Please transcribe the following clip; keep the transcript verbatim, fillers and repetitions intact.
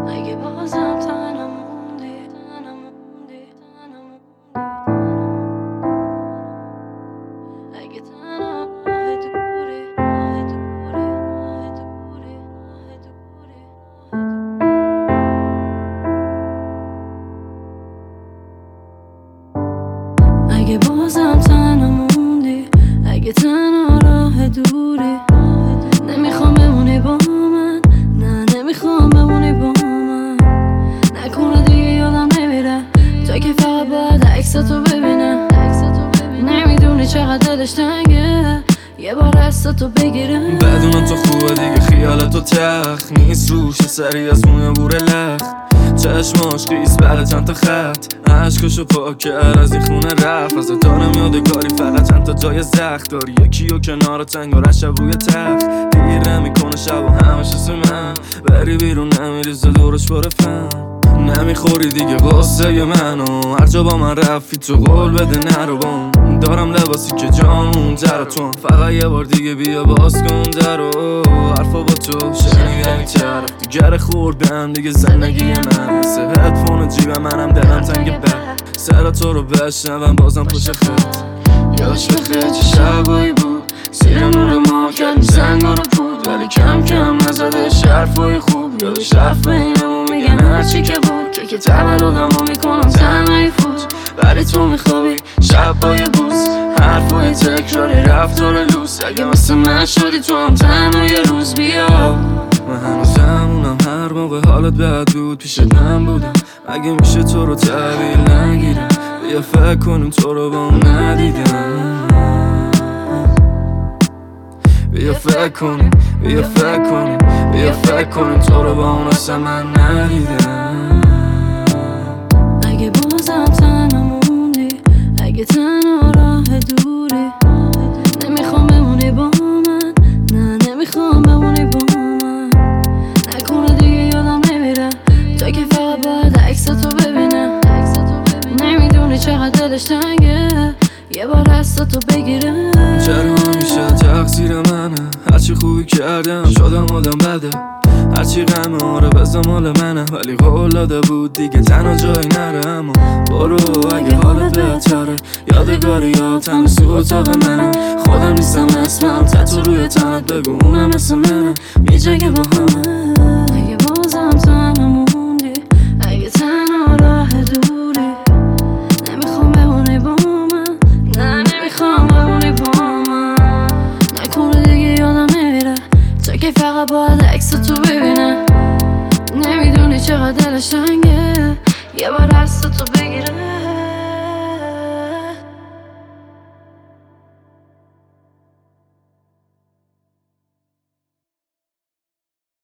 اگه بازم تنها موندی، تنها موندی، تنها موندی، اگه تنها راه دوری، راه دوری، راه دوری، راه دوری، اگه بازم تنها موندی، اگه تنها راه دوری، نمیخوام بمونی با من، نه نمیخوام بمونی با من، نکنه دیگه یادم نمیره تا که فقط باید عکستو ببینم. نمیدونی چقدر دلش تنگه یه بار عکستو بگیرم. بدون تو خوبه دیگه خیالتو تخ نیست روش سری از موی بوره لخ، چشماش قیس بره چند تا خط، عشقشو پاک کرد از این خونه رفت. از دارم یادگاری فقط چند تا جای زخم داری، یکی و کنار تنگار شب روی تخت، دیر نمیکنه شب و همش اسم من، بری بیرون نمیریزه دورش باره فهم. نمیخوری دیگه قصه منو، هر جا با من رفتی تو قول بده نرو بام، دارم لباسی که جامون جرا تو، فقط یه بار دیگه بیا باز کن درو. حرفا با تو شنیدم چرا دیگر خوردم دیگه زندگی من، مثل هدفون جیبم منم دلم تنگ بر سر تو رو بشنوم بازم پشت خط. یادش بخیر چه شبایی بود زیر نور ما کردیم زنگا رو پود، ولی کم کم نزده شرفای خوب، یادش حرف بینمون میگن هرچی که بود که که تولدم رو میکنم تنهایی فوت، ولی تو میخوابی شبای بوز، حرفای تکراری رفتار لوس، اگه مثل من شدی تو هم تنها یه روز بیا. من هنوزمونم هر موقع حالت بد بود پیشت من بودم، اگه میشه تو رو تحویل نگیرم، بیا فکر کنیم تو رو با اون ندیدم، بیا فکر کنیم بیا فکر کنیم بیا فکر کنیم تو رو با اون اصلا من ندیدم. اگه بازم تنها موندی، اگه تنها راه دوری، نمیخوام بمونی با من، نه نمیخوام بمونی با من، نکنه دیگه یادم نمیره تا که فقط باید عکستو ببینم. نمیدونی چقدر دلش تنگه یه بار عکستو بگیرم. چرا همیشه تقصیر منه، هرچی خوبی کردم شدم آدم بده، هرچی غم آره بزا مال منه، ولی قول داده بود دیگه تنها جایی نره. اما برو اگه حالت بهتره، یادگاری ها تن سو اتاق منه، خودم نیستم اسمم تتو روی تنت بگو اونم اسم منه، میجگه با همه. اگه بازم تنها موندی، اگه تنها راه دوری، نمیخوام بمونی با من، نه نمیخوام بمونی با من، نکنه دیگه یادم نمیره تا که فقط باید عکستو ببینم. نمیدونی چقدر دلش تنگه یه بار عکستو بگیره.